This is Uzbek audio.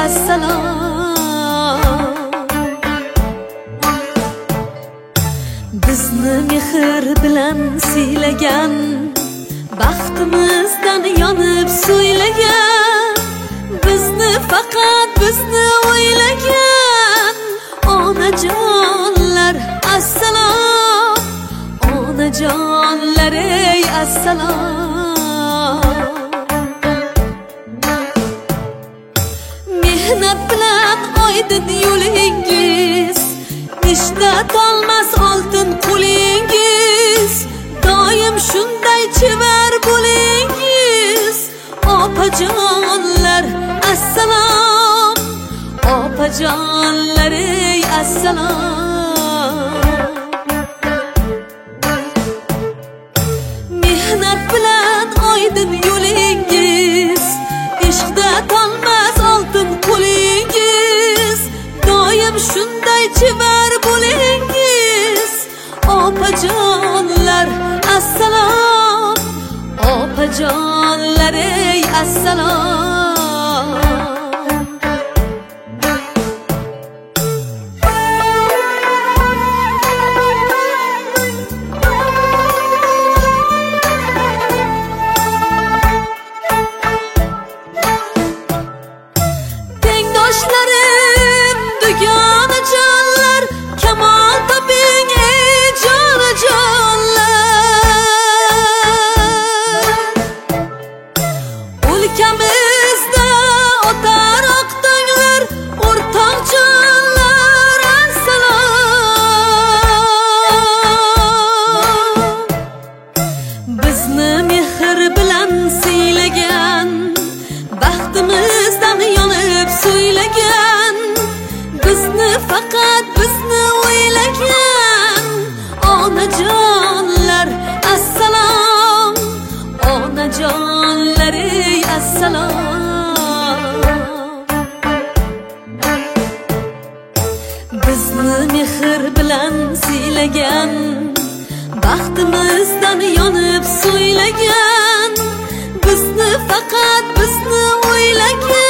assalom. Bizni mehr bilan siylagan, baxtimizdan yonib so'ylagan, bizni faqat bizni o'ylagan onajonlar assalom. Onajonlar ey assalom. Mehnat bilan oydin yo'lingiz, ishlatolmas oltin qo'lingiz, doim shunday chevar bo'lingiz opajonlar assalom. Opajonlar ey assalom. Mehnat bilan oydin yo'lingiz, ishqda tolmas oltin qo'lingiz, doim shunday chevar bo'lingiz opajonlar assalom. Opajonlar ey assalom. Tengdoshlarim dugonajonlar, kamol toping ey jonajonlar. O'lkamizda o'tar oqtonglar, o'rtoqjonlar assalom. Bizni mehr bilan siylagan, baxtimizdan yonib so'ylagan, bizni faqat bizni o'ylagan onajonlar assalom. Onajonlar ey assalom. Bizni mehr bilan siylagan, baxtimizdan yonib so'ylagan, bizni faqat bizni o'ylagan